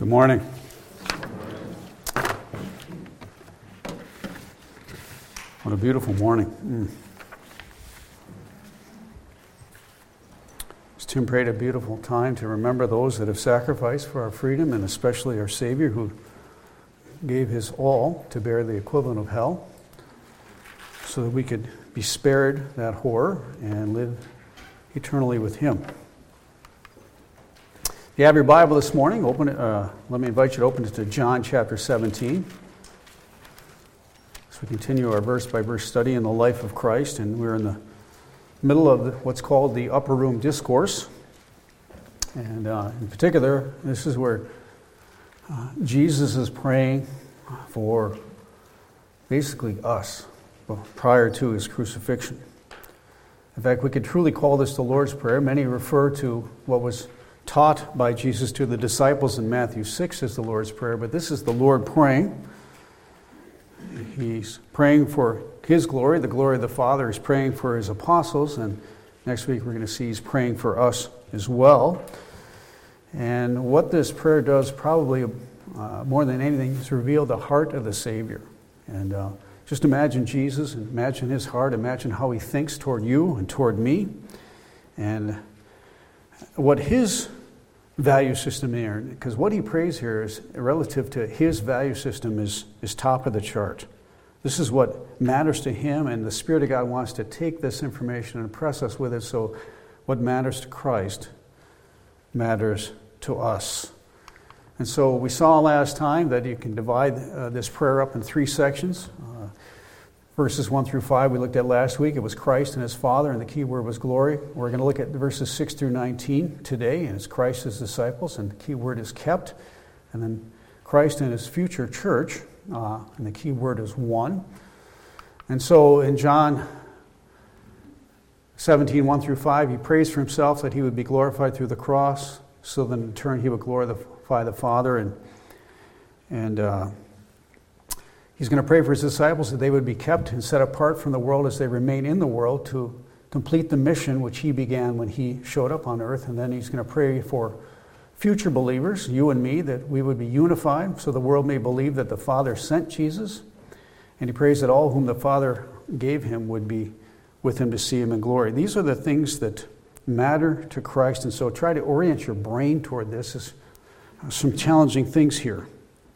Good morning. What a beautiful morning. As Tim prayed, a beautiful time to remember those that have sacrificed for our freedom, and especially our Savior who gave his all to bear the equivalent of hell so that we could be spared that horror and live eternally with him. If you have your Bible this morning, open it. Let me invite you to open it to John chapter 17. As we continue our verse-by-verse study in the life of Christ, and we're in the middle of what's called the Upper Room Discourse. And in particular, this is where Jesus is praying for basically us prior to his crucifixion. In fact, we could truly call this the Lord's Prayer. Many refer to what was taught by Jesus to the disciples in Matthew 6 as the Lord's Prayer, but this is the Lord praying. He's praying for his glory, the glory of the Father. He's praying for his apostles, and next week we're going to see he's praying for us as well. And what this prayer does probably more than anything is reveal the heart of the Savior. And just imagine Jesus, and imagine his heart, imagine how he thinks toward you and toward me, and what his value system is, because what he prays here is relative to his value system is top of the chart. This is what matters to him, and the Spirit of God wants to take this information and impress us with it, so what matters to Christ matters to us. And so we saw last time that you can divide this prayer up in three sections. Verses 1 through 5 we looked at last week. It was Christ and his Father, and the key word was glory. We're going to look at verses 6 through 19 today, and it's Christ and his disciples, and the key word is kept. And then Christ and his future church, and the key word is one. And so in John 17, 1 through 5, he prays for himself that he would be glorified through the cross, so that in turn he would glorify the Father, and he's going to pray for his disciples that they would be kept and set apart from the world as they remain in the world to complete the mission which he began when he showed up on earth. And then he's going to pray for future believers, you and me, that we would be unified so the world may believe that the Father sent Jesus. And he prays that all whom the Father gave him would be with him to see him in glory. These are the things that matter to Christ. And so try to orient your brain toward this. There's some challenging things here.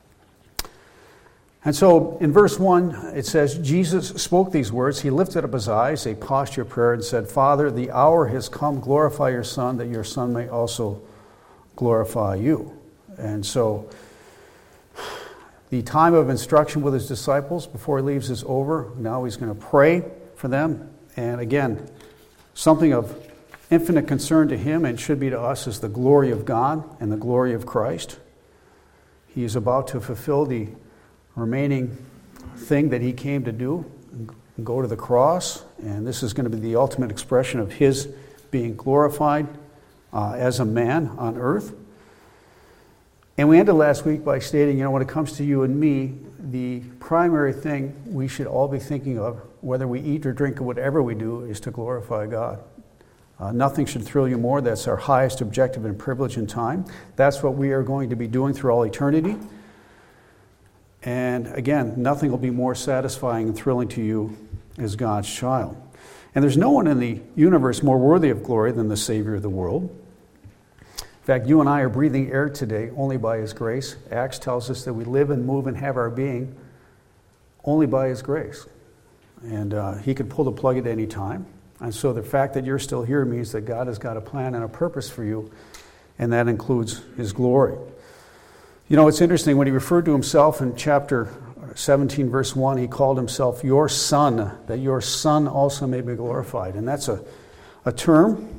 And so in verse 1, it says, Jesus spoke these words. He lifted up his eyes, a posture of prayer, and said, Father, the hour has come. Glorify your Son, that your Son may also glorify you. And so the time of instruction with his disciples before he leaves is over. Now he's going to pray for them. And again, something of infinite concern to him and should be to us is the glory of God and the glory of Christ. He is about to fulfill the remaining thing that he came to do, and go to the cross, and this is going to be the ultimate expression of his being glorified as a man on earth. And we ended last week by stating, when it comes to you and me, the primary thing we should all be thinking of, whether we eat or drink or whatever we do, is to glorify God. Nothing should thrill you more. That's our highest objective and privilege in time. That's what we are going to be doing through all eternity. And again, nothing will be more satisfying and thrilling to you as God's child. And there's no one in the universe more worthy of glory than the Savior of the world. In fact, you and I are breathing air today only by his grace. Acts tells us that we live and move and have our being only by his grace. And he could pull the plug at any time. And so the fact that you're still here means that God has got a plan and a purpose for you, and that includes his glory. It's interesting, when he referred to himself in chapter 17, verse 1, he called himself your Son, that your Son also may be glorified. And that's a term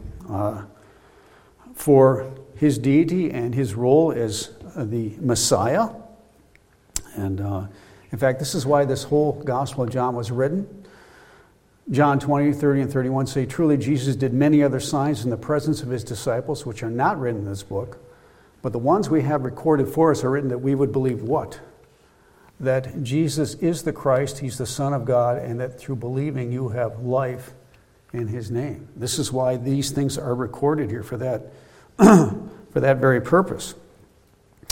for his deity and his role as the Messiah. And in fact, this is why this whole Gospel of John was written. John 20, 30, and 31 say, Truly Jesus did many other signs in the presence of his disciples, which are not written in this book. But the ones we have recorded for us are written that we would believe what? That Jesus is the Christ, he's the Son of God, and that through believing you have life in his name. This is why these things are recorded here, for that very purpose.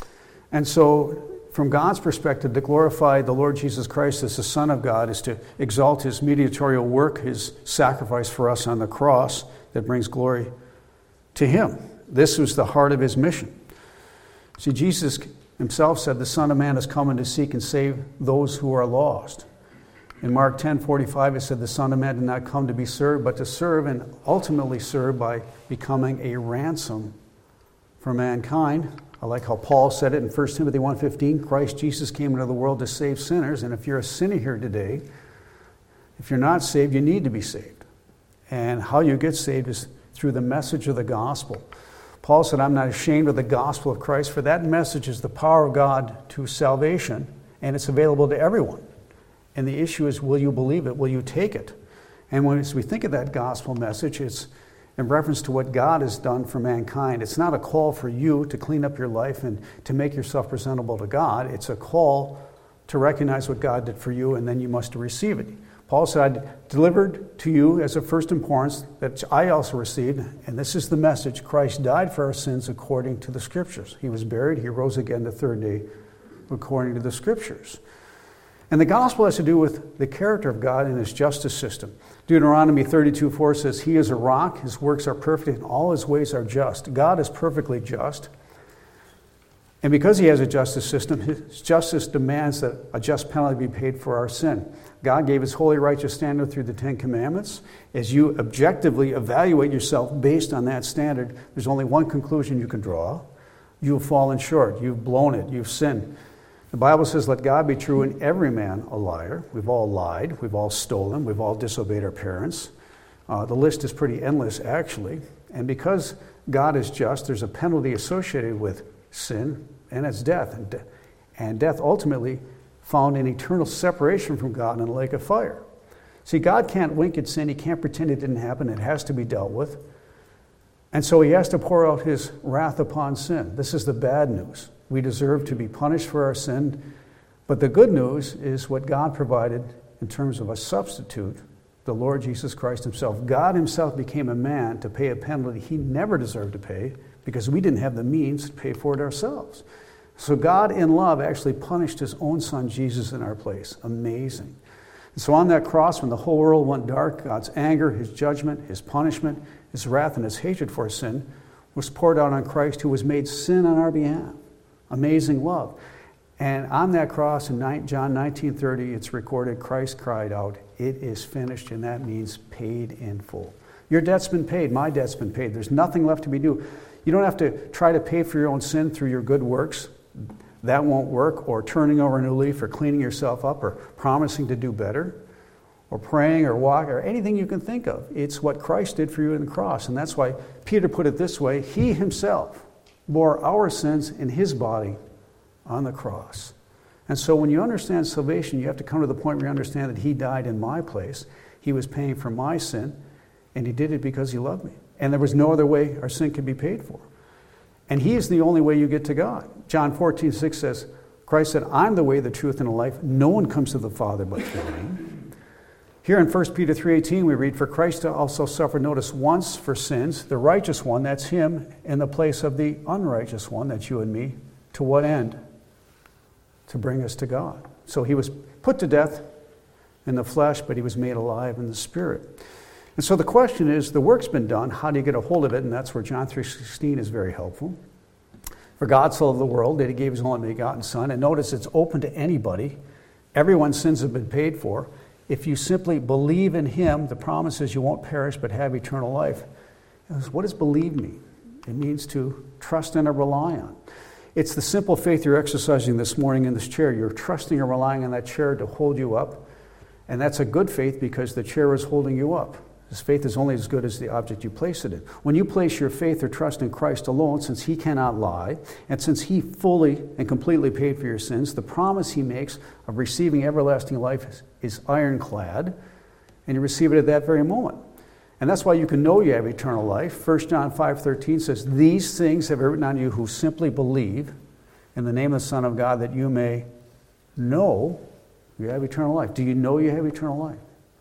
And so, from God's perspective, to glorify the Lord Jesus Christ as the Son of God is to exalt his mediatorial work, his sacrifice for us on the cross that brings glory to him. This was the heart of his mission. See, Jesus himself said, the Son of Man has come to seek and save those who are lost. In Mark 10:45, it said, the Son of Man did not come to be served, but to serve and ultimately serve by becoming a ransom for mankind. I like how Paul said it in 1 Timothy 1:15, Christ Jesus came into the world to save sinners. And if you're a sinner here today, if you're not saved, you need to be saved. And how you get saved is through the message of the gospel. Paul said, I'm not ashamed of the gospel of Christ, for that message is the power of God to salvation, and it's available to everyone. And the issue is, will you believe it? Will you take it? And when we think of that gospel message, it's in reference to what God has done for mankind. It's not a call for you to clean up your life and to make yourself presentable to God. It's a call to recognize what God did for you, and then you must receive it. Paul said, I delivered to you as of first importance that I also received, and this is the message, Christ died for our sins according to the Scriptures. He was buried, he rose again the third day according to the Scriptures. And the gospel has to do with the character of God and his justice system. Deuteronomy 32:4 says, he is a rock, his works are perfect, and all his ways are just. God is perfectly just. And because he has a justice system, his justice demands that a just penalty be paid for our sin. God gave his holy righteous standard through the Ten Commandments. As you objectively evaluate yourself based on that standard, there's only one conclusion you can draw. You've fallen short. You've blown it. You've sinned. The Bible says, let God be true and every man a liar. We've all lied. We've all stolen. We've all disobeyed our parents. The list is pretty endless, actually. And because God is just, there's a penalty associated with sin, and it's death. And death ultimately found an eternal separation from God in a lake of fire. See, God can't wink at sin. He can't pretend it didn't happen. It has to be dealt with. And so he has to pour out his wrath upon sin. This is the bad news. We deserve to be punished for our sin. But the good news is what God provided in terms of a substitute, the Lord Jesus Christ himself. God himself became a man to pay a penalty he never deserved to pay because we didn't have the means to pay for it ourselves. So God in love actually punished his own son Jesus in our place. Amazing. And so on that cross, when the whole world went dark, God's anger, his judgment, his punishment, his wrath, and his hatred for sin was poured out on Christ, who was made sin on our behalf. Amazing love. And on that cross in John 19:30, it's recorded, Christ cried out, it is finished, and that means paid in full. Your debt's been paid. My debt's been paid. There's nothing left to be due. You don't have to try to pay for your own sin through your good works. That won't work, or turning over a new leaf, or cleaning yourself up, or promising to do better, or praying, or walk, or anything you can think of. It's what Christ did for you on the cross. And that's why Peter put it this way, he himself bore our sins in his body on the cross. And so when you understand salvation, you have to come to the point where you understand that he died in my place. He was paying for my sin, and he did it because he loved me. And there was no other way our sin could be paid for. And he is the only way you get to God. John 14:6 says, Christ said, I'm the way, the truth, and the life. No one comes to the Father but through me. Here in 1 Peter 3:18 we read, for Christ also suffered, notice, once for sins, the righteous one, that's him, in the place of the unrighteous one, that's you and me. To what end? To bring us to God. So he was put to death in the flesh, but he was made alive in the spirit. And so the question is, the work's been done, how do you get a hold of it? And that's where John 3:16 is very helpful. For God so loved the world that he gave his only begotten Son. And notice it's open to anybody. Everyone's sins have been paid for. If you simply believe in him, the promise is you won't perish but have eternal life. What does believe mean? It means to trust and to rely on. It's the simple faith you're exercising this morning in this chair. You're trusting and relying on that chair to hold you up. And that's a good faith because the chair is holding you up. This faith is only as good as the object you place it in. When you place your faith or trust in Christ alone, since he cannot lie, and since he fully and completely paid for your sins, the promise he makes of receiving everlasting life is ironclad, and you receive it at that very moment. And that's why you can know you have eternal life. 1 John 5:13 says, these things have I written on you who simply believe in the name of the Son of God, that you may know you have eternal life. Do you know you have eternal life?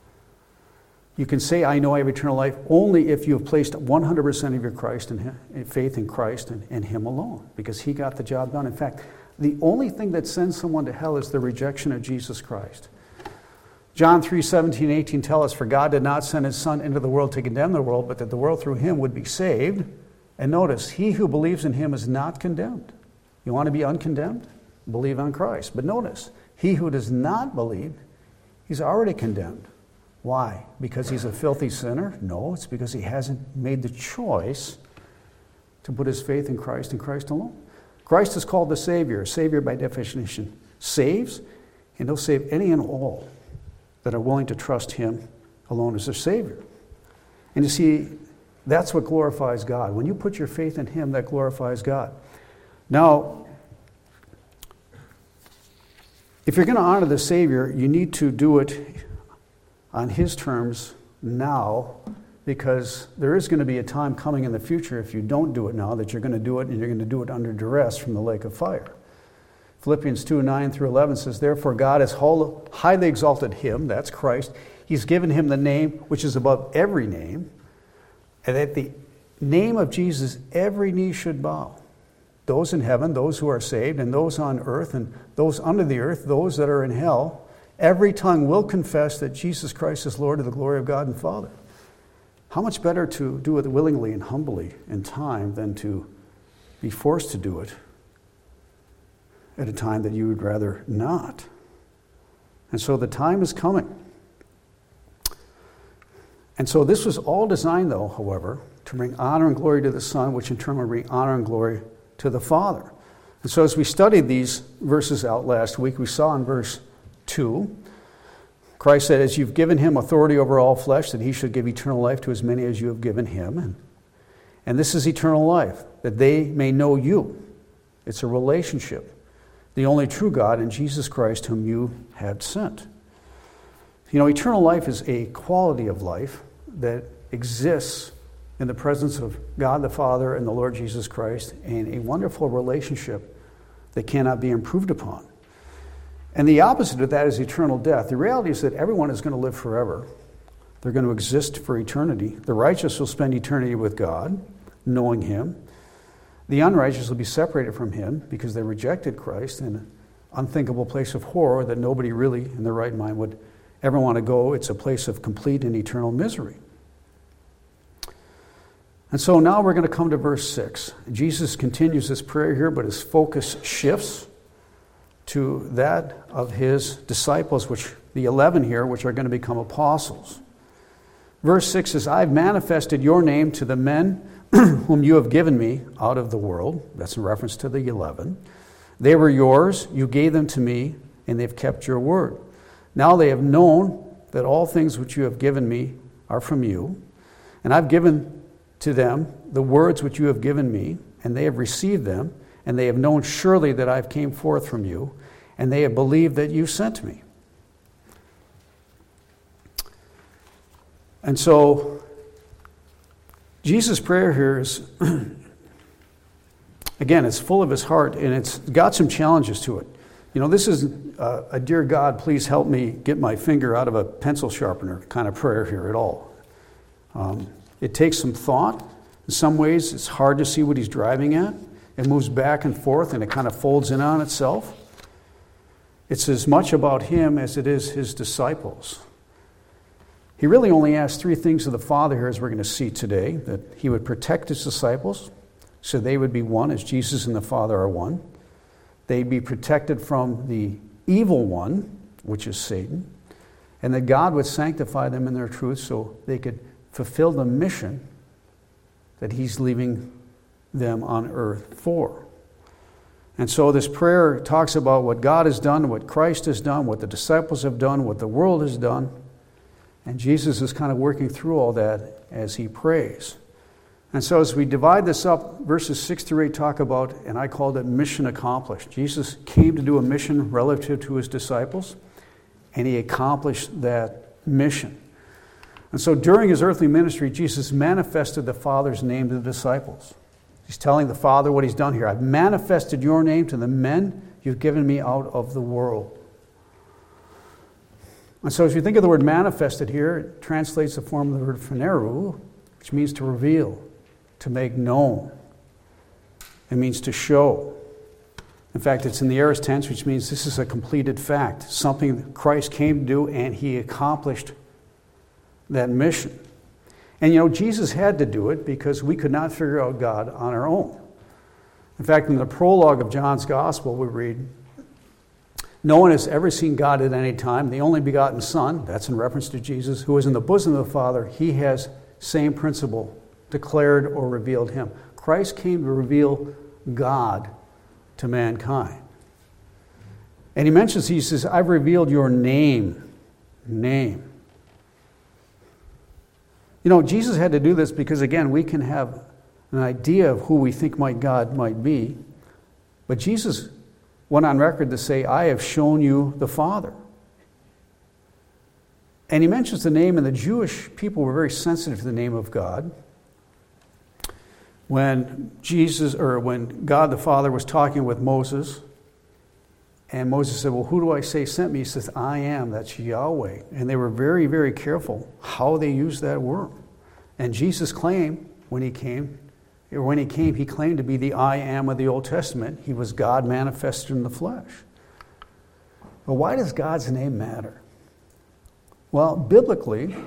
You can say, I know I have eternal life, only if you have placed 100% of your faith in Christ and him alone, because he got the job done. In fact, The only thing that sends someone to hell is the rejection of Jesus Christ. John 3:17, 18 tell us, "For God did not send his Son into the world to condemn the world, but that the world through him would be saved." And notice, he who believes in him is not condemned. You want to be uncondemned? Believe on Christ. But notice, he who does not believe, he's already condemned. Why? Because he's a filthy sinner? No, it's because he hasn't made the choice to put his faith in Christ and Christ alone. Christ is called the Savior. A Savior, by definition, saves, and he'll save any and all that are willing to trust him alone as their Savior. And you see, that's what glorifies God. When you put your faith in him, that glorifies God. Now, if you're going to honor the Savior, you need to do it on his terms now, because there is going to be a time coming in the future, if you don't do it now, that you're going to do it, and you're going to do it under duress from the lake of fire. Philippians 2:9 through 11 says, "Therefore God has highly exalted him," that's Christ. "He's given him the name which is above every name, and at the name of Jesus every knee should bow. Those in heaven, those who are saved, and those on earth, and those under the earth, those that are in hell. Every tongue will confess that Jesus Christ is Lord, to the glory of God and Father." How much better to do it willingly and humbly in time than to be forced to do it at a time that you would rather not. And so the time is coming. And so this was all designed, though, however, to bring honor and glory to the Son, which in turn will bring honor and glory to the Father. And so as we studied these verses out last week, we saw in verse 2, Christ said, "As you've given him authority over all flesh, that he should give eternal life to as many as you have given him. And this is eternal life, that they may know you." It's a relationship. "The only true God, and Jesus Christ, whom you have sent." You know, eternal life is a quality of life that exists in the presence of God the Father and the Lord Jesus Christ, and a wonderful relationship that cannot be improved upon. And the opposite of that is eternal death. The reality is that everyone is going to live forever. They're going to exist for eternity. The righteous will spend eternity with God, knowing him. The unrighteous will be separated from him because they rejected Christ in an unthinkable place of horror that nobody really in their right mind would ever want to go. It's a place of complete and eternal misery. And so now we're going to come to verse 6. Jesus continues this prayer here, but his focus shifts to that of his disciples, which the 11 here, which are going to become apostles. Verse 6 says, "I've manifested your name to the men whom you have given me out of the world." That's in reference to the 11. "They were yours, you gave them to me, and they've kept your word. Now they have known that all things which you have given me are from you, and I've given to them the words which you have given me, and they have received them, and they have known surely that I've came forth from you, and they have believed that you sent me." And so Jesus' prayer here is, again, it's full of his heart, and it's got some challenges to it. You know, this is a "Dear God, please help me get my finger out of a pencil sharpener" kind of prayer here at all. It takes some thought. In some ways, it's hard to see what he's driving at. It moves back and forth, and it kind of folds in on itself. It's as much about him as it is his disciples. He really only asked three things of the Father here, as we're going to see today: that he would protect his disciples so they would be one as Jesus and the Father are one. They'd be protected from the evil one, which is Satan, and that God would sanctify them in their truth so they could fulfill the mission that he's leaving them on earth for. And so this prayer talks about what God has done, what Christ has done, what the disciples have done, what the world has done. And Jesus is kind of working through all that as he prays. And so as we divide this up, verses 6 through 8 talk about, and I called it mission accomplished. Jesus came to do a mission relative to his disciples, and he accomplished that mission. And so during his earthly ministry, Jesus manifested the Father's name to the disciples. He's telling the Father what he's done here. "I've manifested your name to the men you've given me out of the world." And so as you think of the word manifested here, it translates the form of the word phaneru, which means to reveal, to make known. It means to show. In fact, it's in the aorist tense, which means this is a completed fact, something that Christ came to do, and he accomplished that mission. And Jesus had to do it because we could not figure out God on our own. In fact, in the prologue of John's Gospel, we read, "No one has ever seen God at any time. The only begotten Son," that's in reference to Jesus, "who is in the bosom of the Father, he has same principle, declared or revealed him." Christ came to reveal God to mankind. And he says, "I've revealed your name." Name. Jesus had to do this because, again, we can have an idea of who we think God might be. But Jesus went on record to say, "I have shown you the Father." And he mentions the name, and the Jewish people were very sensitive to the name of God. When God the Father was talking with Moses, and Moses said, "Well, who do I say sent me?" He says, "I am," that's Yahweh. And they were very, very careful how they used that word. And Jesus claimed, when he came, he claimed to be the I am of the Old Testament. He was God manifested in the flesh. But why does God's name matter? Well, biblically,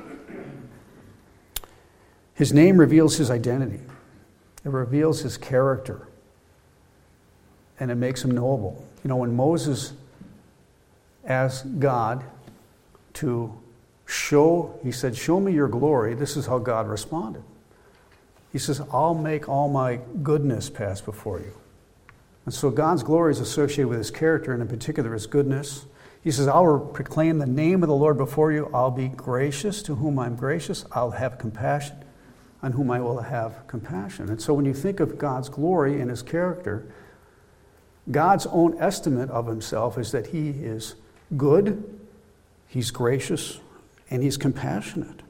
his name reveals his identity. It reveals his character. And it makes him knowable. When Moses asked God to he said, "Show me your glory," this is how God responded. He says, "I'll make all my goodness pass before you." And so God's glory is associated with his character, and in particular his goodness. He says, "I'll proclaim the name of the Lord before you. I'll be gracious to whom I'm gracious. I'll have compassion on whom I will have compassion." And so when you think of God's glory and his character, God's own estimate of himself is that he is good, he's gracious, and he's compassionate.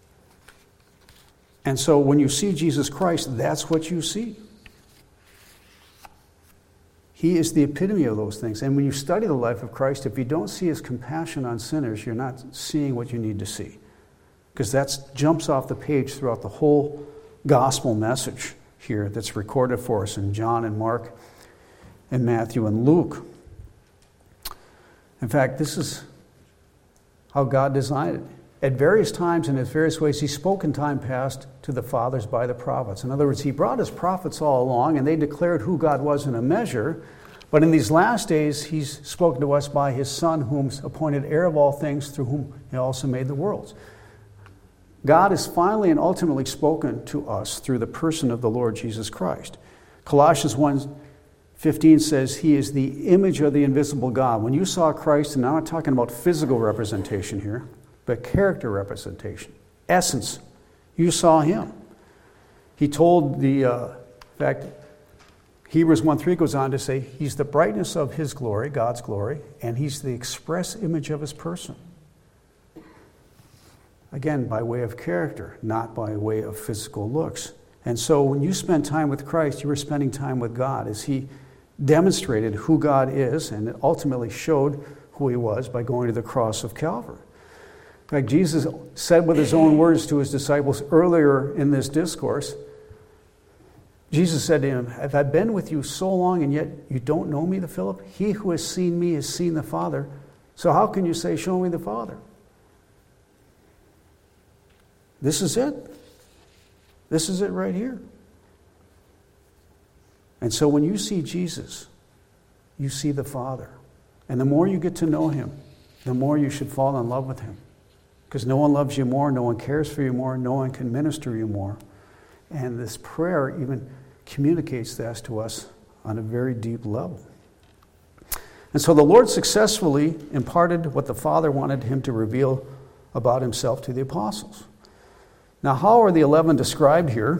And so when you see Jesus Christ, that's what you see. He is the epitome of those things. And when you study the life of Christ, if you don't see his compassion on sinners, you're not seeing what you need to see. Because that jumps off the page throughout the whole gospel message here that's recorded for us in John and Mark and Matthew and Luke. In fact, this is how God designed it. At various times and in various ways, he spoke in time past to the fathers by the prophets. In other words, he brought his prophets all along, and they declared who God was in a measure. But in these last days, he's spoken to us by his Son, whom's appointed heir of all things, through whom he also made the worlds. God has finally and ultimately spoken to us through the person of the Lord Jesus Christ. Colossians 1:15 says he is the image of the invisible God. When you saw Christ, and I'm not talking about physical representation here, but character representation, essence, you saw him. He told in fact, Hebrews 1:3 goes on to say he's the brightness of his glory, God's glory, and he's the express image of his person. Again, by way of character, not by way of physical looks. And so when you spend time with Christ, you were spending time with God as he demonstrated who God is, and it ultimately showed who he was by going to the cross of Calvary. In fact, Jesus said with his own words to his disciples earlier in this discourse, Jesus said to him, "Have I been with you so long and yet you don't know me, Philip? He who has seen me has seen the Father. So how can you say, 'Show me the Father'?" This is it. This is it right here. And so when you see Jesus, you see the Father. And the more you get to know him, the more you should fall in love with him. Because no one loves you more, no one cares for you more, no one can minister you more. And this prayer even communicates that to us on a very deep level. And so the Lord successfully imparted what the Father wanted him to reveal about himself to the apostles. Now, how are the 11 described here?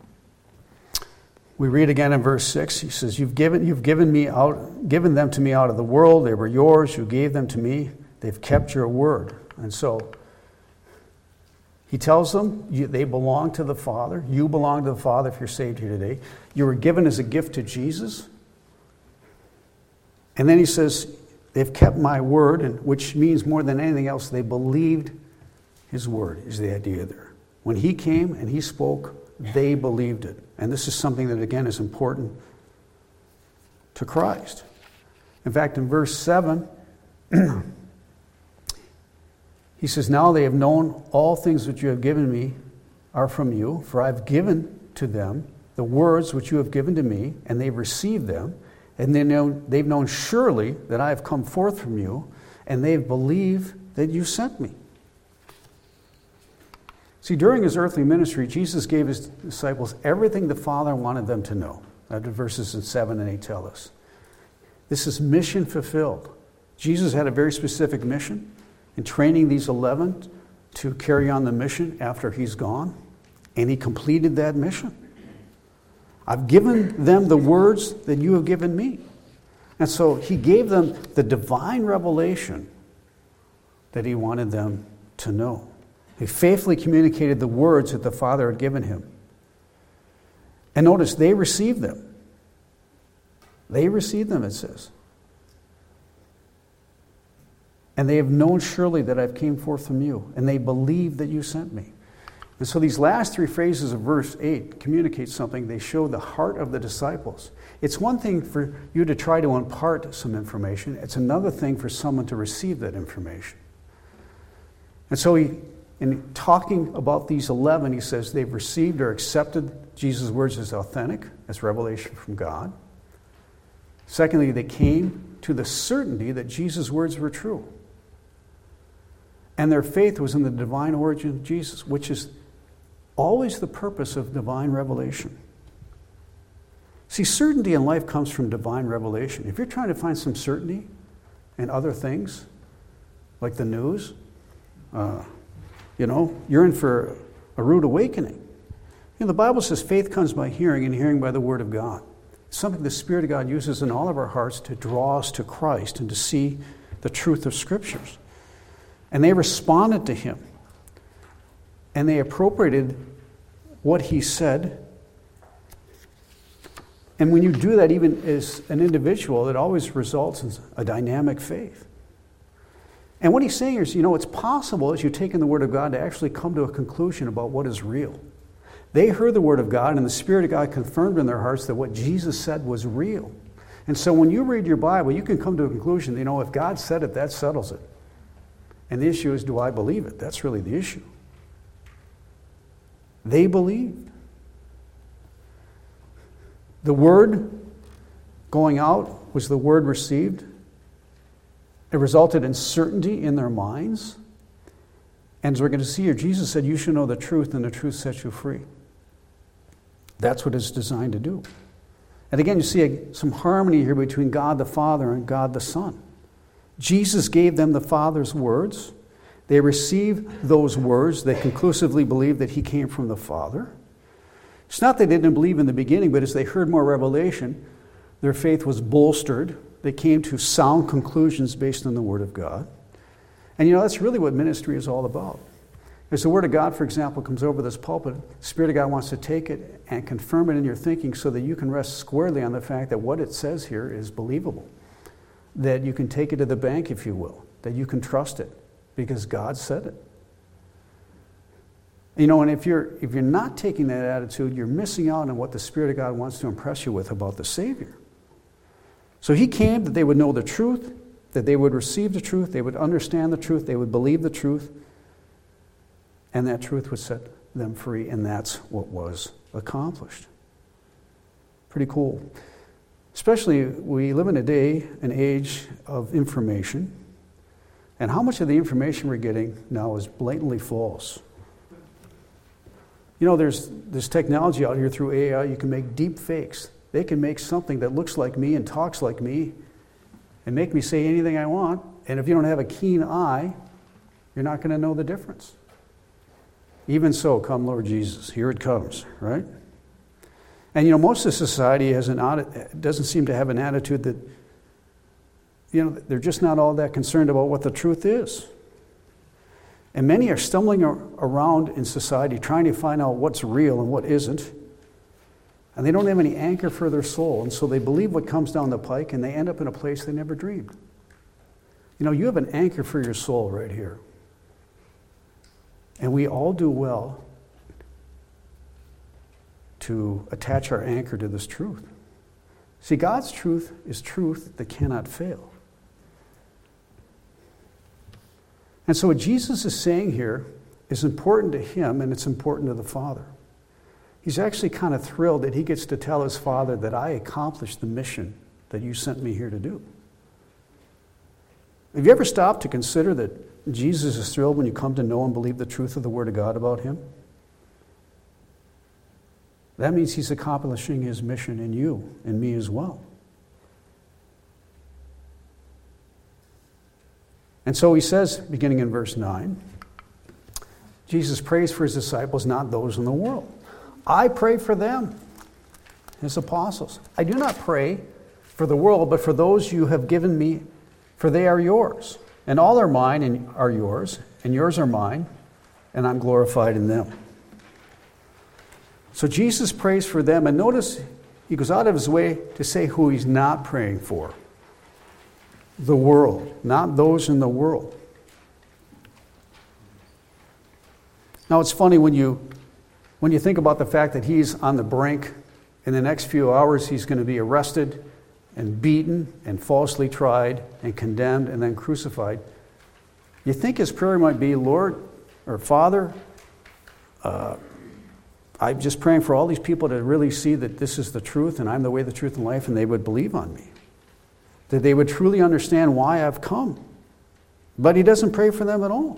We read again in verse 6. He says, You've given them to me out of the world. They were yours. You gave them to me. They've kept your word. And so he tells them they belong to the Father. You belong to the Father if you're saved here today. You were given as a gift to Jesus. And then he says, they've kept my word, and which means more than anything else, they believed his word, is the idea there. When he came and he spoke, they believed it. And this is something that, again, is important to Christ. In fact, in verse 7, he says, now they have known all things which you have given me are from you, for I have given to them the words which you have given to me, and they've received them, and they've known surely that I have come forth from you, and they've believed that you sent me. See, during his earthly ministry, Jesus gave his disciples everything the Father wanted them to know. That's what verses in 7 and 8 tell us. This is mission fulfilled. Jesus had a very specific mission in training these 11 to carry on the mission after he's gone, and he completed that mission. I've given them the words that you have given me. And so he gave them the divine revelation that he wanted them to know. He faithfully communicated the words that the Father had given him. And notice, they received them. They received them, it says. And they have known surely that I've came forth from you, and they believe that you sent me. And so these last three phrases of verse 8 communicate something. They show the heart of the disciples. It's one thing for you to try to impart some information. It's another thing for someone to receive that information. And so in talking about these 11, he says they've received or accepted Jesus' words as authentic, as revelation from God. Secondly, they came to the certainty that Jesus' words were true. And their faith was in the divine origin of Jesus, which is always the purpose of divine revelation. See, certainty in life comes from divine revelation. If you're trying to find some certainty in other things, like the news, you're in for a rude awakening. The Bible says faith comes by hearing, and hearing by the Word of God. It's something the Spirit of God uses in all of our hearts to draw us to Christ and to see the truth of Scriptures. And they responded to him. And they appropriated what he said. And when you do that, even as an individual, it always results in a dynamic faith. And what he's saying is, it's possible as you take in the Word of God to actually come to a conclusion about what is real. They heard the Word of God, and the Spirit of God confirmed in their hearts that what Jesus said was real. And so when you read your Bible, you can come to a conclusion, if God said it, that settles it. And the issue is, do I believe it? That's really the issue. They believed. The word going out was the word received. It resulted in certainty in their minds. And as we're going to see here, Jesus said, you should know the truth, and the truth sets you free. That's what it's designed to do. And again, you see some harmony here between God the Father and God the Son. Jesus gave them the Father's words. They received those words. They conclusively believed that he came from the Father. It's not that they didn't believe in the beginning, but as they heard more revelation, their faith was bolstered. They came to sound conclusions based on the Word of God. And that's really what ministry is all about. As the Word of God, for example, comes over this pulpit, the Spirit of God wants to take it and confirm it in your thinking so that you can rest squarely on the fact that what it says here is believable. That you can take it to the bank, if you will. That you can trust it because God said it. And if you're not taking that attitude, you're missing out on what the Spirit of God wants to impress you with about the Savior. So he came that they would know the truth, that they would receive the truth, they would understand the truth, they would believe the truth, and that truth would set them free, and that's what was accomplished. Pretty cool. Especially, we live in an age of information, and how much of the information we're getting now is blatantly false. There's technology out here through AI. You can make deep fakes. They can make something that looks like me and talks like me and make me say anything I want. And if you don't have a keen eye, you're not going to know the difference. Even so, come Lord Jesus. Here it comes, right? And most of society doesn't seem to have an attitude that, they're just not all that concerned about what the truth is. And many are stumbling around in society trying to find out what's real and what isn't. And they don't have any anchor for their soul. And so they believe what comes down the pike, and they end up in a place they never dreamed. You have an anchor for your soul right here. And we all do well to attach our anchor to this truth. See, God's truth is truth that cannot fail. And so what Jesus is saying here is important to him, and it's important to the Father. He's actually kind of thrilled that he gets to tell his Father that I accomplished the mission that you sent me here to do. Have you ever stopped to consider that Jesus is thrilled when you come to know and believe the truth of the Word of God about him? That means he's accomplishing his mission in you and me as well. And so he says, beginning in verse 9, Jesus prays for his disciples, not those in the world. I pray for them, his apostles. I do not pray for the world, but for those you have given me, for they are yours. And all are mine and are yours, and yours are mine, and I'm glorified in them. So Jesus prays for them, and notice he goes out of his way to say who he's not praying for. The world, not those in the world. Now it's funny when you think about the fact that he's on the brink. In the next few hours he's going to be arrested and beaten and falsely tried and condemned and then crucified. You think his prayer might be, Lord or Father, I'm just praying for all these people to really see that this is the truth and I'm the way, the truth, and life, and they would believe on me. That they would truly understand why I've come. But he doesn't pray for them at all.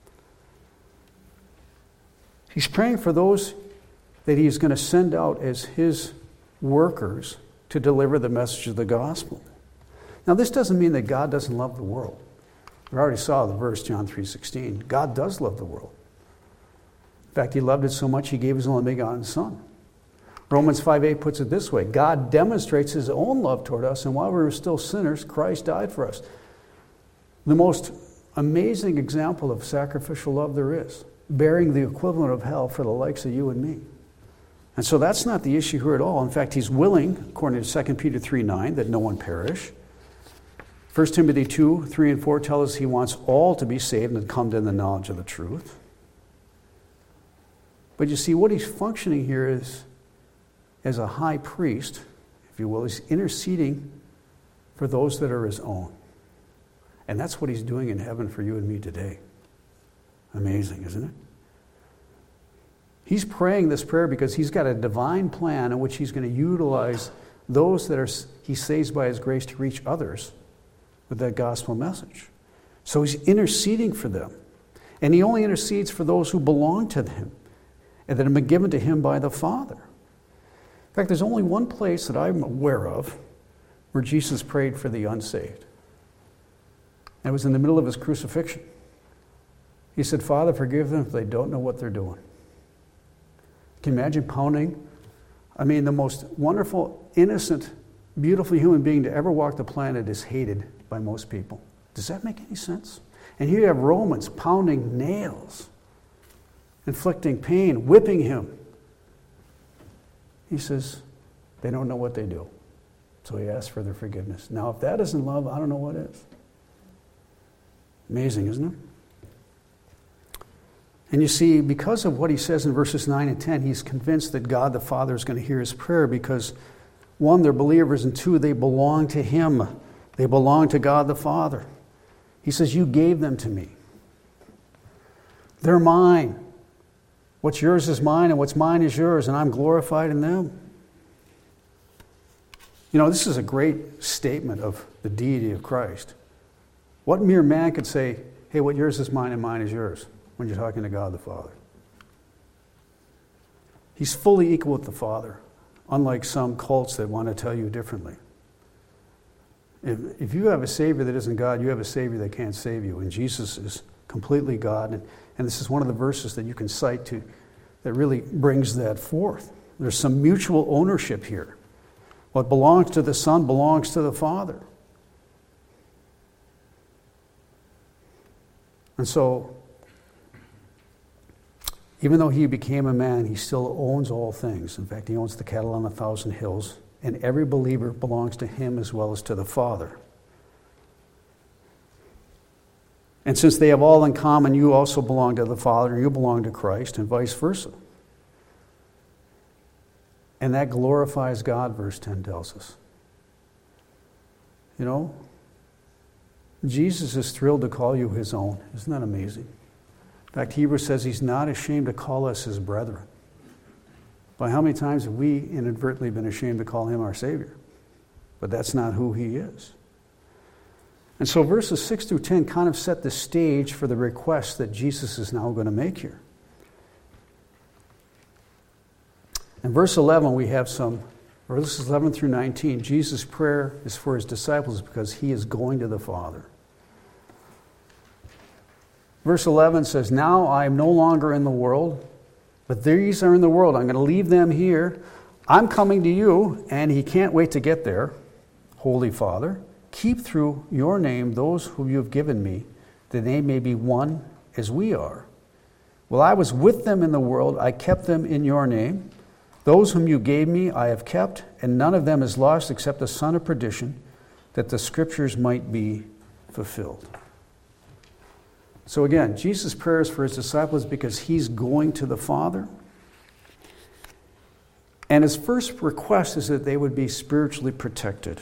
He's praying for those that he's going to send out as his workers to deliver the message of the gospel. Now, this doesn't mean that God doesn't love the world. We already saw the verse, John 3:16. God does love the world. In fact, he loved it so much he gave his only begotten Son. Romans 5:8 puts it this way: God demonstrates his own love toward us, and while we were still sinners, Christ died for us. The most amazing example of sacrificial love there is, bearing the equivalent of hell for the likes of you and me. And so that's not the issue here at all. In fact, he's willing, according to 2 Peter 3:9, that no one perish. 1 Timothy 2:3 and 4 tell us he wants all to be saved and come to the knowledge of the truth. But you see, what he's functioning here is as a high priest, if you will. He's interceding for those that are his own. And that's what he's doing in heaven for you and me today. Amazing, isn't it? He's praying this prayer because he's got a divine plan in which he's going to utilize those that he saves by his grace to reach others with that gospel message. So he's interceding for them. And he only intercedes for those who belong to him and that have been given to him by the Father. In fact, there's only one place that I'm aware of where Jesus prayed for the unsaved. And it was in the middle of his crucifixion. He said, Father, forgive them if they don't know what they're doing. Can you imagine pounding? I mean, the most wonderful, innocent, beautiful human being to ever walk the planet is hated by most people. Does that make any sense? And here you have Romans pounding nails, inflicting pain, whipping him. He says, they don't know what they do. So he asks for their forgiveness. Now, if that isn't love, I don't know what is. Amazing, isn't it? And you see, because of what he says in verses 9 and 10, he's convinced that God the Father is going to hear his prayer because, one, they're believers, and two, they belong to him. They belong to God the Father. He says, you gave them to me. They're mine. What's yours is mine, and what's mine is yours, and I'm glorified in them. You know, this is a great statement of the deity of Christ. What mere man could say, hey, what yours is mine and mine is yours, when you're talking to God the Father? He's fully equal with the Father, unlike some cults that want to tell you differently. If you have a Savior that isn't God, you have a Savior that can't save you, and Jesus is completely God. And this is one of the verses that you can cite to that really brings that forth. There's some mutual ownership here. What belongs to the Son belongs to the Father. And so, even though he became a man, he still owns all things. In fact, he owns the cattle on 1,000 hills, and every believer belongs to him as well as to the Father. And since they have all in common, you also belong to the Father, and you belong to Christ, and vice versa. And that glorifies God, verse 10 tells us. You know, Jesus is thrilled to call you his own. Isn't that amazing? In fact, Hebrews says he's not ashamed to call us his brethren. By how many times have we inadvertently been ashamed to call him our Savior? But that's not who he is. And so verses 6 through 10 kind of set the stage for the request that Jesus is now going to make here. In verse 11, we have verses 11 through 19, Jesus' prayer is for his disciples because he is going to the Father. Verse 11 says, "Now I am no longer in the world, but these are in the world. I'm going to leave them here. I'm coming to you," and he can't wait to get there. "Holy Father, keep through your name those whom you have given me, that they may be one as we are. While I was with them in the world, I kept them in your name. Those whom you gave me I have kept, and none of them is lost except the son of perdition, that the scriptures might be fulfilled." So again, Jesus' prayer is for his disciples because he's going to the Father. And his first request is that they would be spiritually protected,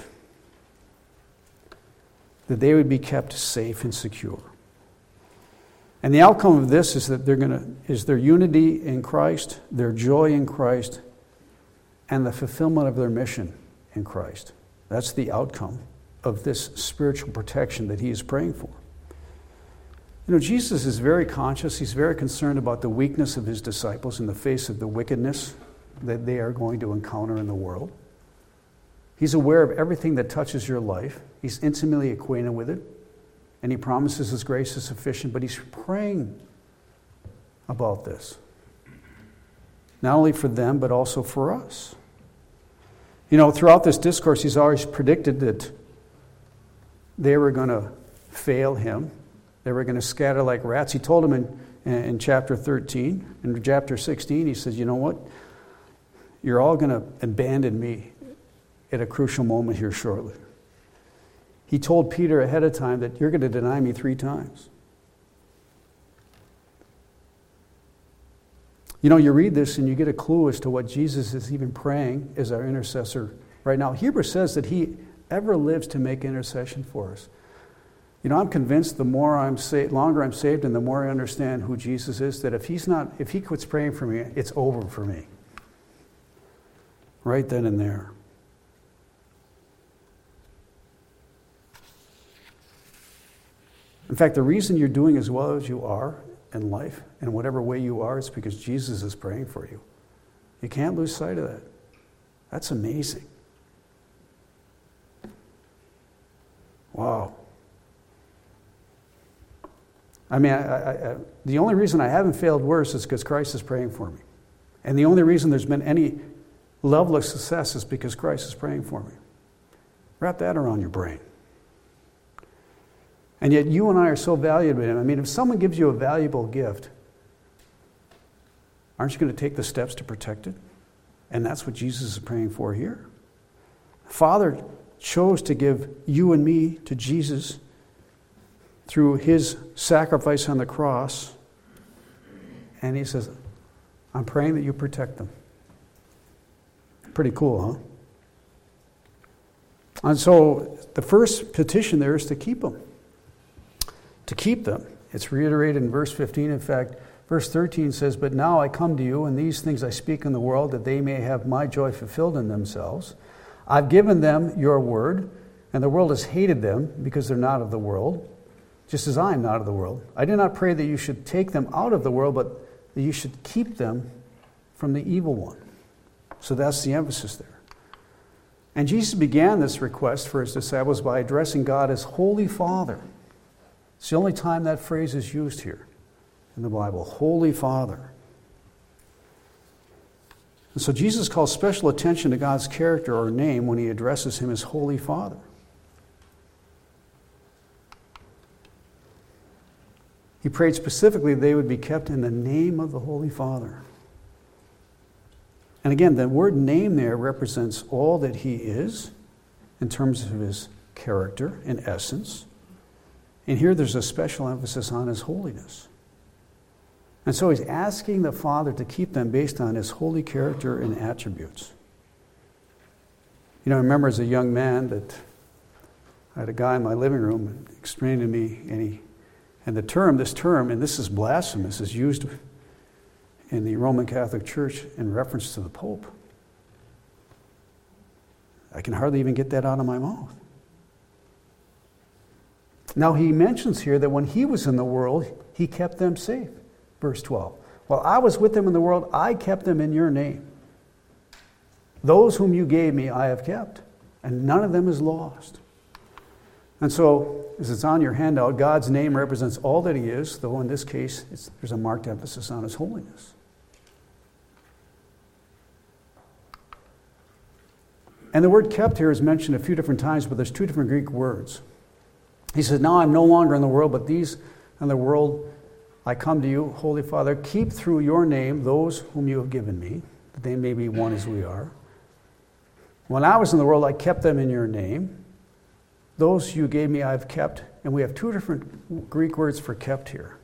that they would be kept safe and secure. And the outcome of this is that is their unity in Christ, their joy in Christ, and the fulfillment of their mission in Christ. That's the outcome of this spiritual protection that he is praying for. You know, Jesus is very conscious, he's very concerned about the weakness of his disciples in the face of the wickedness that they are going to encounter in the world. He's aware of everything that touches your life. He's intimately acquainted with it. And he promises his grace is sufficient, but he's praying about this. Not only for them, but also for us. You know, throughout this discourse, he's always predicted that they were going to fail him. They were going to scatter like rats. He told them in chapter 13. In chapter 16, he says, "You know what? You're all going to abandon me at a crucial moment here shortly." He told Peter ahead of time that you're going to deny me 3 times. You know, you read this and you get a clue as to what Jesus is even praying as our intercessor right now. Hebrews says that he ever lives to make intercession for us. You know, I'm convinced the more longer I'm saved and the more I understand who Jesus is, that if he quits praying for me, it's over for me. Right then and there. In fact, the reason you're doing as well as you are in life, in whatever way you are, is because Jesus is praying for you. You can't lose sight of that. That's amazing. Wow. I mean, the only reason I haven't failed worse is because Christ is praying for me. And the only reason there's been any level of success is because Christ is praying for me. Wrap that around your brain. And yet you and I are so valuable to him. I mean, if someone gives you a valuable gift, aren't you going to take the steps to protect it? And that's what Jesus is praying for here. The Father chose to give you and me to Jesus through his sacrifice on the cross. And he says, I'm praying that you protect them. Pretty cool, huh? And so the first petition there is to keep them. To keep them. It's reiterated in verse 15. In fact, verse 13 says, "But now I come to you, and these things I speak in the world, that they may have my joy fulfilled in themselves. I've given them your word, and the world has hated them because they're not of the world, just as I am not of the world. I do not pray that you should take them out of the world, but that you should keep them from the evil one." So that's the emphasis there. And Jesus began this request for his disciples by addressing God as Holy Father. It's the only time that phrase is used here in the Bible, Holy Father. And so Jesus calls special attention to God's character or name when he addresses him as Holy Father. He prayed specifically they would be kept in the name of the Holy Father. And again, the word name there represents all that he is in terms of his character and essence. And here there's a special emphasis on his holiness. And so he's asking the Father to keep them based on his holy character and attributes. You know, I remember as a young man that I had a guy in my living room explaining to me, and this term, and this is blasphemous, is used in the Roman Catholic Church in reference to the Pope. I can hardly even get that out of my mouth. Now he mentions here that when he was in the world, he kept them safe. Verse 12. While I was with them in the world, I kept them in your name. Those whom you gave me, I have kept, and none of them is lost. And so, as it's on your handout, God's name represents all that he is, though in this case, there's a marked emphasis on his holiness. And the word kept here is mentioned a few different times, but there's two different Greek words. He says, now I'm no longer in the world, but these in the world I come to you, Holy Father, keep through your name those whom you have given me, that they may be one as we are. When I was in the world, I kept them in your name. Those you gave me, I've kept. And we have two different Greek words for kept here.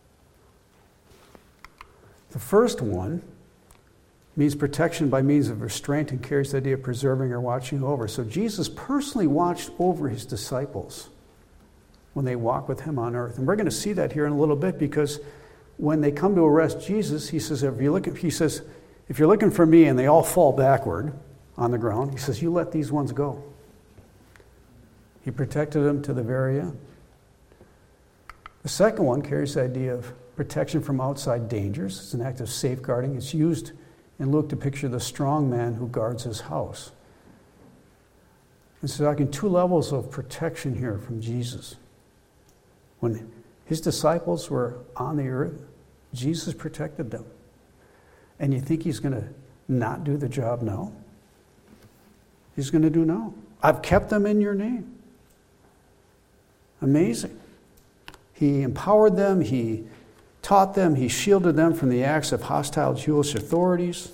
The first one means protection by means of restraint and carries the idea of preserving or watching over. So Jesus personally watched over his disciples when they walk with him on earth. And we're going to see that here in a little bit, because when they come to arrest Jesus, he says, if you're looking for me, and they all fall backward on the ground, he says, you let these ones go. He protected them to the very end. The second one carries the idea of protection from outside dangers. It's an act of safeguarding. It's used in Luke to picture the strong man who guards his house. And so talking two levels of protection here from Jesus. When his disciples were on the earth, Jesus protected them. And you think he's going to not do the job now? He's going to do now. I've kept them in your name. Amazing. He empowered them. He taught them. He shielded them from the acts of hostile Jewish authorities.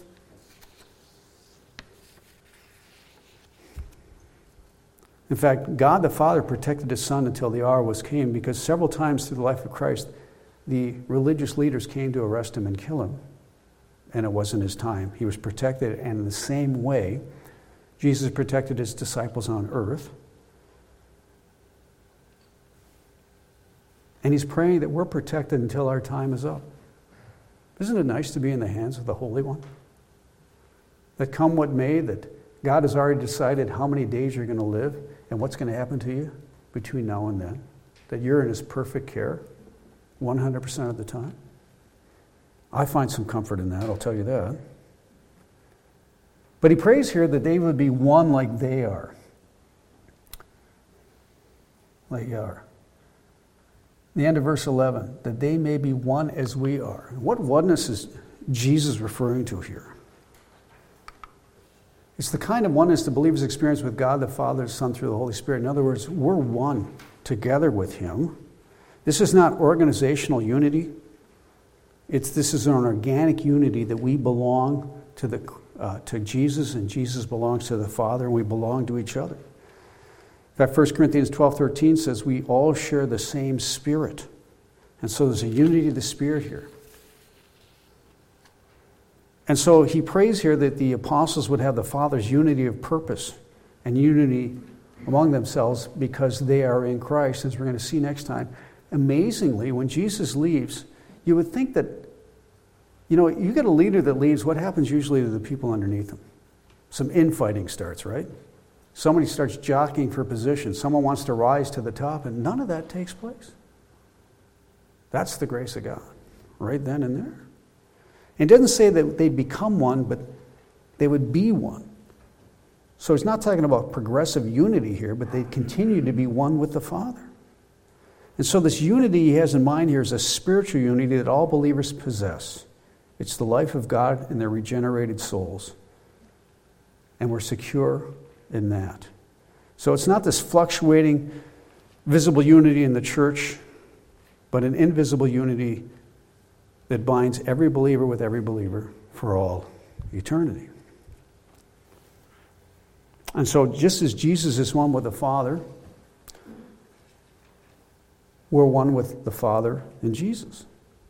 In fact, God the Father protected his Son until the hour came, because several times through the life of Christ, the religious leaders came to arrest him and kill him. And it wasn't his time. He was protected, and in the same way, Jesus protected his disciples on earth. And he's praying that we're protected until our time is up. Isn't it nice to be in the hands of the Holy One? That come what may, that God has already decided how many days you're going to live and what's going to happen to you between now and then. That you're in his perfect care 100% of the time. I find some comfort in that, I'll tell you that. But he prays here that they would be one like they are. Like they are. The end of verse 11, that they may be one as we are. What oneness is Jesus referring to here? It's the kind of oneness the believers experience with God the Father, the Son, through the Holy Spirit. In other words, we're one together with him. This is not organizational unity. This is an organic unity that we belong to Jesus, and Jesus belongs to the Father, and we belong to each other. In fact, 1 Corinthians 12:13 says we all share the same Spirit. And so there's a unity of the Spirit here. And so he prays here that the apostles would have the Father's unity of purpose and unity among themselves because they are in Christ, as we're going to see next time. Amazingly, when Jesus leaves, you would think that, you get a leader that leaves, what happens usually to the people underneath them? Some infighting starts, right? Somebody starts jockeying for position. Someone wants to rise to the top, and none of that takes place. That's the grace of God, right then and there. It doesn't say that they'd become one, but they would be one. So he's not talking about progressive unity here, but they continue to be one with the Father. And so this unity he has in mind here is a spiritual unity that all believers possess. It's the life of God in their regenerated souls. And we're secure in that. So it's not this fluctuating visible unity in the church, but an invisible unity that binds every believer with every believer for all eternity. And so just as Jesus is one with the Father, we're one with the Father and Jesus.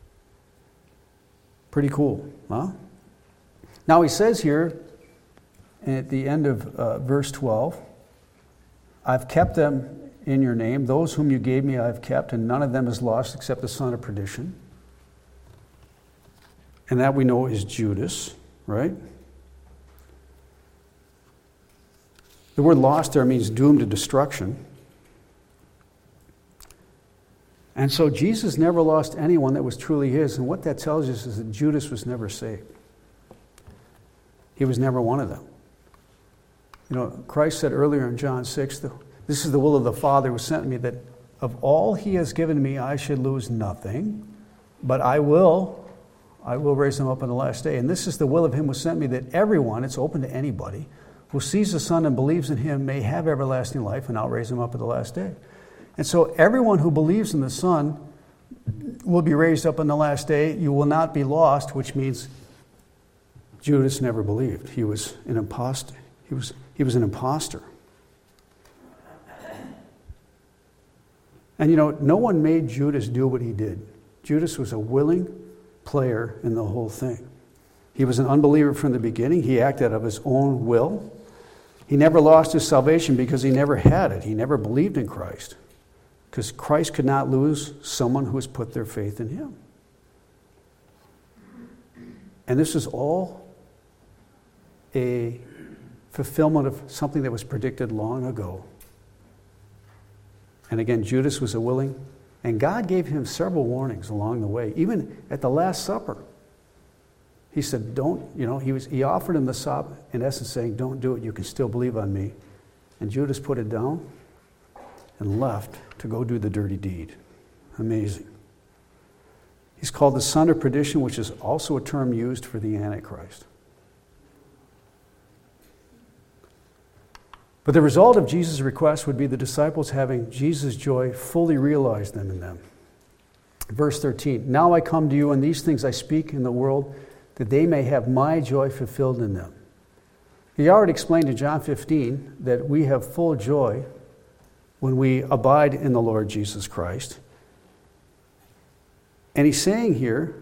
Pretty cool, huh? Now he says here at the end of verse 12, I've kept them in your name. Those whom you gave me I have kept, and none of them is lost except the son of perdition. And that we know is Judas, right? The word lost there means doomed to destruction. And so Jesus never lost anyone that was truly his. And what that tells us is that Judas was never saved. He was never one of them. You know, Christ said earlier in John 6, this is the will of the Father who sent me, that of all he has given me, I should lose nothing, but I will raise him up on the last day. And this is the will of him who sent me, that everyone, it's open to anybody, who sees the Son and believes in him may have everlasting life, and I'll raise him up at the last day. And so everyone who believes in the Son will be raised up on the last day. You will not be lost, which means Judas never believed. He was an imposter. He was an imposter. And you know, no one made Judas do what he did. Judas was a willing player in the whole thing. He was an unbeliever from the beginning. He acted out of his own will. He never lost his salvation because he never had it. He never believed in Christ. Because Christ could not lose someone who has put their faith in him. And this is all a fulfillment of something that was predicted long ago. And again, Judas was a willing, and God gave him several warnings along the way. Even at the Last Supper, he said, don't, you know, he offered him the sop, in essence saying, don't do it, you can still believe on me. And Judas put it down and left to go do the dirty deed. Amazing. He's called the son of perdition, which is also a term used for the Antichrist. But the result of Jesus' request would be the disciples having Jesus' joy fully realized in them. Verse 13, now I come to you, and these things I speak in the world, that they may have my joy fulfilled in them. He already explained in John 15 that we have full joy when we abide in the Lord Jesus Christ. And he's saying here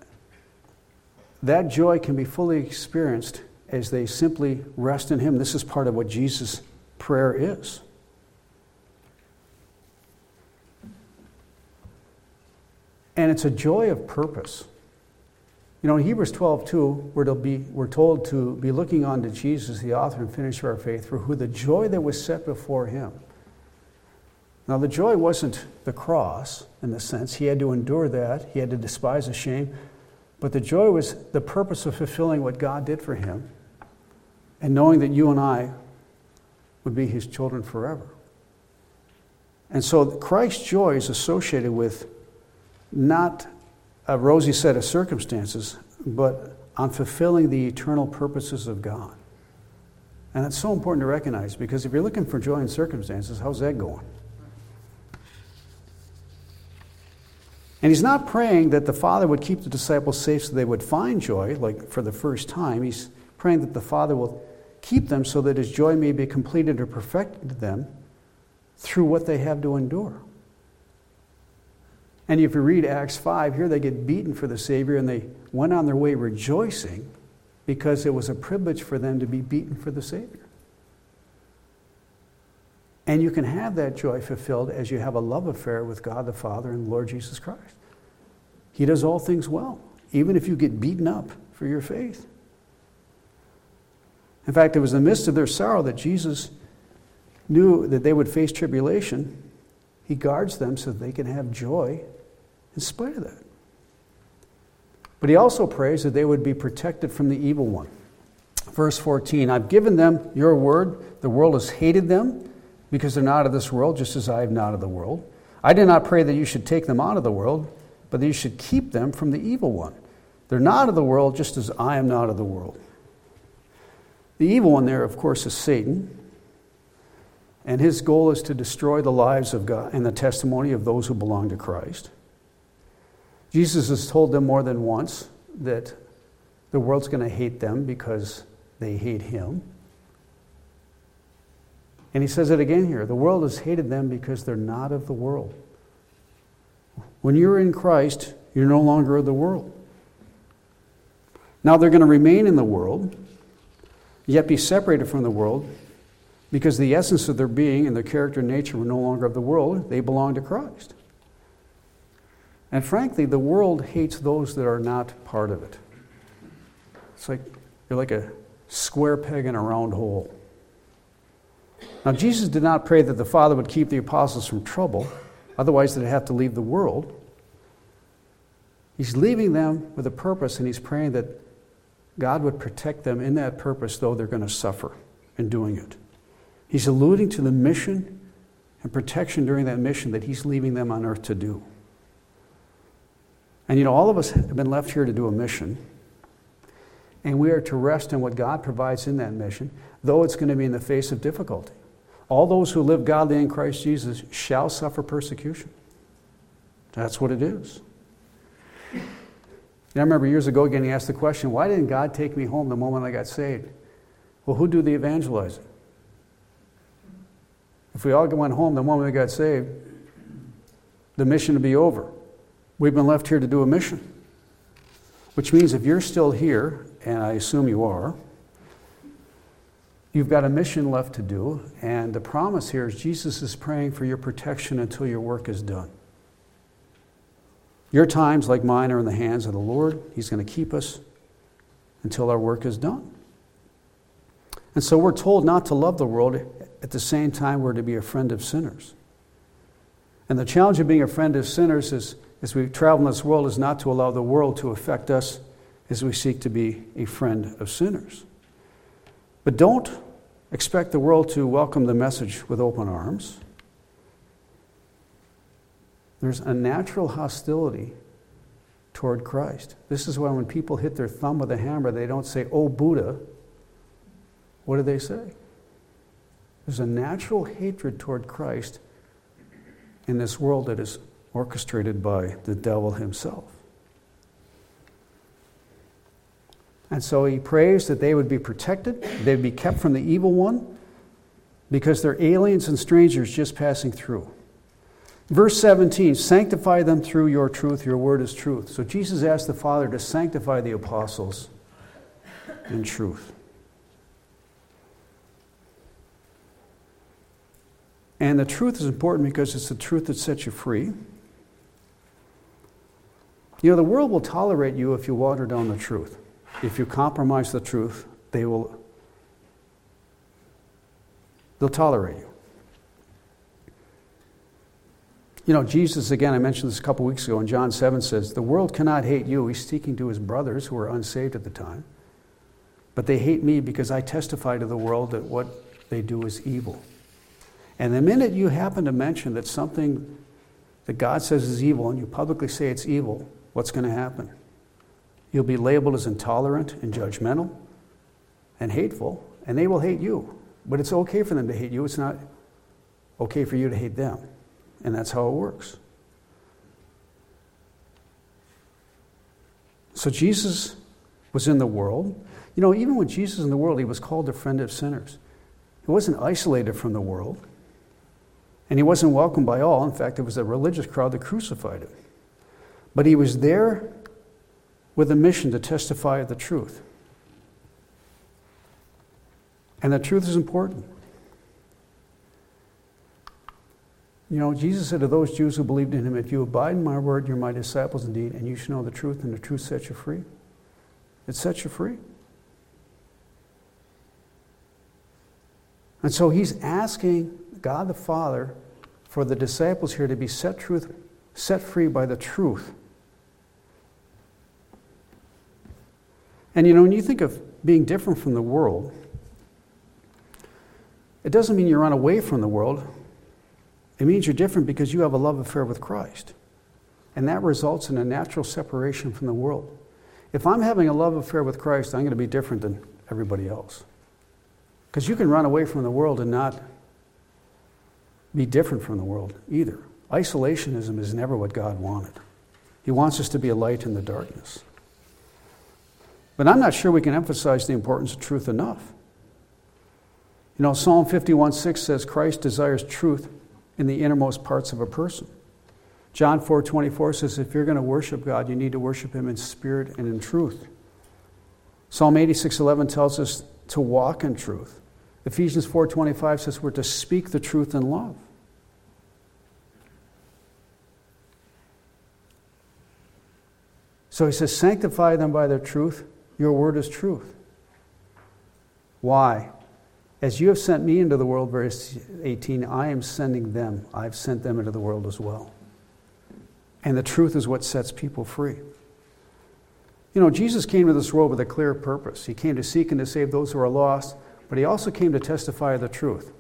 that joy can be fully experienced as they simply rest in him. This is part of what Jesus' prayer is. And it's a joy of purpose. You know, in Hebrews 12:2, we're told to be looking on to Jesus, the author and finisher of our faith, for who the joy that was set before him. Now, the joy wasn't the cross, in the sense he had to endure that. He had to despise the shame. But the joy was the purpose of fulfilling what God did for him and knowing that you and I would be his children forever. And so Christ's joy is associated with not a rosy set of circumstances, but on fulfilling the eternal purposes of God. And it's so important to recognize, because if you're looking for joy in circumstances, how's that going? And he's not praying that the Father would keep the disciples safe so they would find joy, like for the first time. He's praying that the Father will keep them so that his joy may be completed or perfected to them through what they have to endure. And if you read Acts 5, here they get beaten for the Savior, and they went on their way rejoicing because it was a privilege for them to be beaten for the Savior. And you can have that joy fulfilled as you have a love affair with God the Father and the Lord Jesus Christ. He does all things well, even if you get beaten up for your faith. In fact, it was in the midst of their sorrow that Jesus knew that they would face tribulation. He guards them so that they can have joy in spite of that. But he also prays that they would be protected from the evil one. Verse 14, I've given them your word. The world has hated them because they're not of this world, just as I am not of the world. I did not pray that you should take them out of the world, but that you should keep them from the evil one. They're not of the world, just as I am not of the world. The evil one there, of course, is Satan. And his goal is to destroy the lives of God and the testimony of those who belong to Christ. Jesus has told them more than once that the world's going to hate them because they hate him. And he says it again here. The world has hated them because they're not of the world. When you're in Christ, you're no longer of the world. Now they're going to remain in the world, yet be separated from the world, because the essence of their being and their character and nature were no longer of the world. They belong to Christ. And frankly, the world hates those that are not part of it. It's like you're like a square peg in a round hole. Now, Jesus did not pray that the Father would keep the apostles from trouble, otherwise they'd have to leave the world. He's leaving them with a purpose, and he's praying that God would protect them in that purpose, though they're going to suffer in doing it. He's alluding to the mission and protection during that mission that he's leaving them on earth to do. And all of us have been left here to do a mission, and we are to rest in what God provides in that mission, though it's going to be in the face of difficulty. All those who live godly in Christ Jesus shall suffer persecution. That's what it is. I remember years ago getting asked the question, why didn't God take me home the moment I got saved? Well, who do the evangelizing? If we all went home the moment we got saved, the mission would be over. We've been left here to do a mission. Which means if you're still here, and I assume you are, you've got a mission left to do, and the promise here is Jesus is praying for your protection until your work is done. Your times, like mine, are in the hands of the Lord. He's going to keep us until our work is done. And so we're told not to love the world. At the same time, we're to be a friend of sinners. And the challenge of being a friend of sinners is, as we travel in this world, is not to allow the world to affect us as we seek to be a friend of sinners. But don't expect the world to welcome the message with open arms. There's a natural hostility toward Christ. This is why when people hit their thumb with a hammer, they don't say, "Oh, Buddha." What do they say? There's a natural hatred toward Christ in this world that is orchestrated by the devil himself. And so he prays that they would be protected, they'd be kept from the evil one, because they're aliens and strangers just passing through. Verse 17, sanctify them through your truth, your word is truth. So Jesus asked the Father to sanctify the apostles in truth. And the truth is important because it's the truth that sets you free. The world will tolerate you if you water down the truth. If you compromise the truth, they'll tolerate you. Jesus, again, I mentioned this a couple weeks ago, in John 7 says, the world cannot hate you. He's speaking to his brothers who were unsaved at the time. But they hate me because I testify to the world that what they do is evil. And the minute you happen to mention that something that God says is evil and you publicly say it's evil, what's going to happen? You'll be labeled as intolerant and judgmental and hateful, and they will hate you. But it's okay for them to hate you. It's not okay for you to hate them. And that's how it works. So Jesus was in the world. Even when Jesus was in the world, he was called a friend of sinners. He wasn't isolated from the world. And he wasn't welcomed by all. In fact, it was a religious crowd that crucified him. But he was there with a mission to testify of the truth. And the truth is important. Jesus said to those Jews who believed in him, if you abide in my word, you're my disciples indeed, and you shall know the truth, and the truth sets you free. It sets you free. And so he's asking God the Father for the disciples here to be set free by the truth. And when you think of being different from the world, it doesn't mean you run away from the world. It means you're different because you have a love affair with Christ. And that results in a natural separation from the world. If I'm having a love affair with Christ, I'm going to be different than everybody else. Because you can run away from the world and not be different from the world either. Isolationism is never what God wanted. He wants us to be a light in the darkness. But I'm not sure we can emphasize the importance of truth enough. Psalm 51:6 says Christ desires truth in the innermost parts of a person. John 4:24 says if you're going to worship God, you need to worship him in spirit and in truth. Psalm 86:11 tells us to walk in truth. Ephesians 4:25 says we're to speak the truth in love. So he says, sanctify them by their truth. Your word is truth. Why? As you have sent me into the world, verse 18, I am sending them. I've sent them into the world as well. And the truth is what sets people free. You know, Jesus came to this world with a clear purpose. He came to seek and to save those who are lost, but he also came to testify the truth.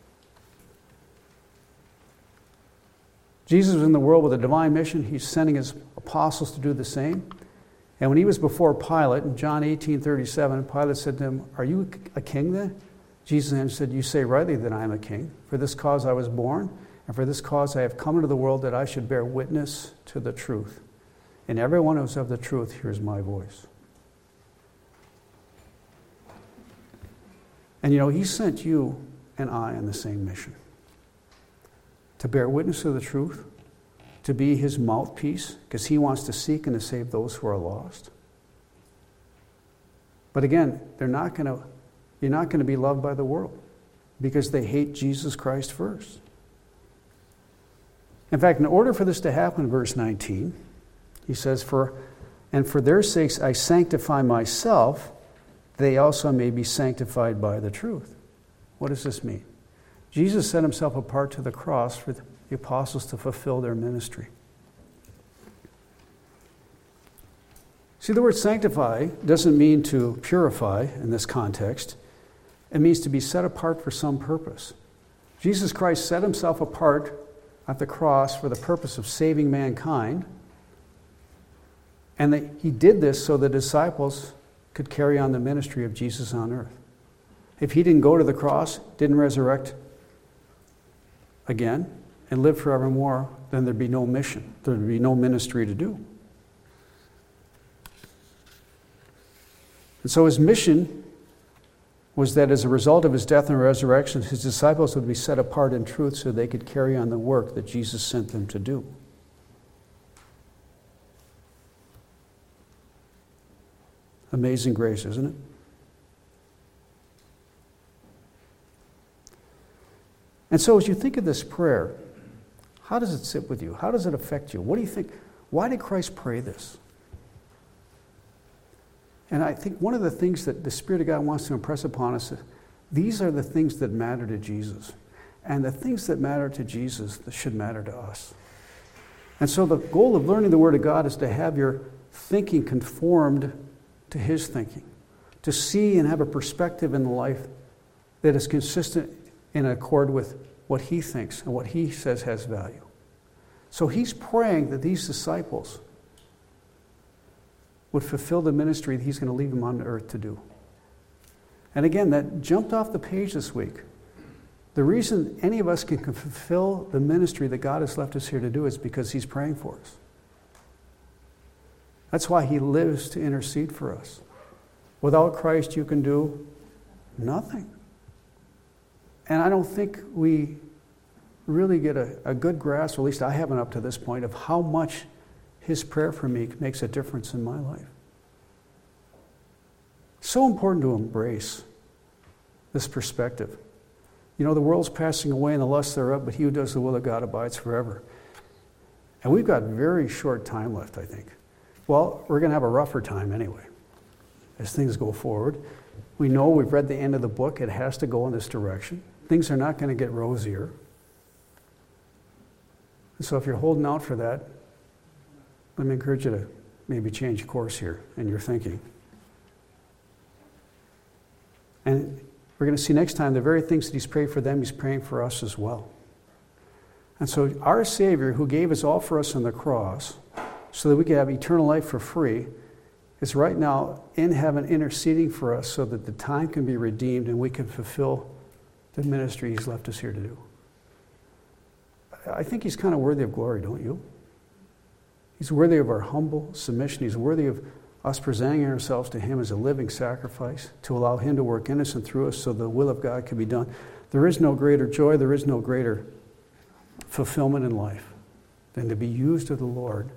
Jesus was in the world with a divine mission. He's sending his apostles to do the same. And when he was before Pilate, in John 18:37, Pilate said to him, are you a king then? Jesus answered, you say rightly that I am a king. For this cause I was born, and for this cause I have come into the world, that I should bear witness to the truth. And everyone who is of the truth hears my voice. And you know, he sent you and I on the same mission. To bear witness to the truth, to be his mouthpiece, because he wants to seek and to save those who are lost. But again, you're not going to be loved by the world, because they hate Jesus Christ first. In fact, in order for this to happen, verse 19, he says, and for their sakes I sanctify myself, they also may be sanctified by the truth. What does this mean? Jesus set himself apart to the cross for the apostles to fulfill their ministry. See, the word sanctify doesn't mean to purify in this context. It means to be set apart for some purpose. Jesus Christ set himself apart at the cross for the purpose of saving mankind. And he did this so the disciples could carry on the ministry of Jesus on earth. If he didn't go to the cross, didn't resurrect again, and live forevermore, then there'd be no mission. There'd be no ministry to do. And so his mission was that as a result of his death and resurrection, his disciples would be set apart in truth so they could carry on the work that Jesus sent them to do. Amazing grace, isn't it? And so as you think of this prayer, how does it sit with you? How does it affect you? What do you think? Why did Christ pray this? And I think one of the things that the Spirit of God wants to impress upon us is these are the things that matter to Jesus. And the things that matter to Jesus that should matter to us. And so the goal of learning the Word of God is to have your thinking conformed to His thinking. To see and have a perspective in life that is consistent in accord with what He thinks and what He says has value. So He's praying that these disciples would fulfill the ministry that He's going to leave them on earth to do. And again, that jumped off the page this week. The reason any of us can fulfill the ministry that God has left us here to do is because He's praying for us. That's why He lives to intercede for us. Without Christ, you can do nothing. And I don't think we really get a good grasp, or at least I haven't up to this point, of how much His prayer for me makes a difference in my life. So important to embrace this perspective. You know, the world's passing away and the lusts thereof, but he who does the will of God abides forever. And we've got very short time left, I think. Well, we're going to have a rougher time anyway as things go forward. We know we've read the end of the book. It has to go in this direction. Things are not going to get rosier. And so if you're holding out for that, let me encourage you to maybe change course here in your thinking. And we're going to see next time the very things that He's prayed for them, He's praying for us as well. And so our Savior, who gave His all for us on the cross so that we could have eternal life for free, is right now in heaven interceding for us so that the time can be redeemed and we can fulfill the ministry He's left us here to do. I think He's kind of worthy of glory, don't you? He's worthy of our humble submission. He's worthy of us presenting ourselves to Him as a living sacrifice to allow Him to work in us and through us so the will of God can be done. There is no greater joy, there is no greater fulfillment in life than to be used of the Lord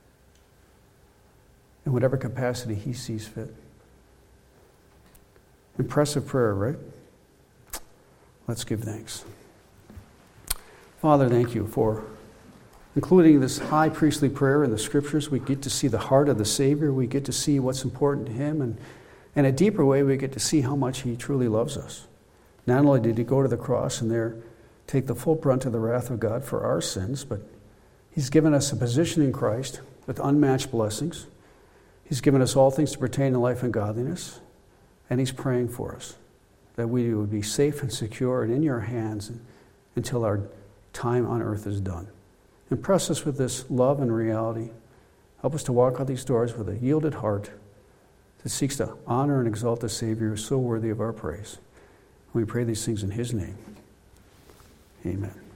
in whatever capacity He sees fit. Impressive prayer, right? Let's give thanks. Father, thank you for including this high priestly prayer in the Scriptures. We get to see the heart of the Savior. We get to see what's important to him. And in a deeper way, we get to see how much he truly loves us. Not only did he go to the cross and there take the full brunt of the wrath of God for our sins, but he's given us a position in Christ with unmatched blessings. He's given us all things to pertain to life and godliness. And he's praying for us, that we would be safe and secure and in your hands until our time on earth is done. Impress us with this love and reality. Help us to walk out these doors with a yielded heart that seeks to honor and exalt the Savior who is so worthy of our praise. We pray these things in his name. Amen.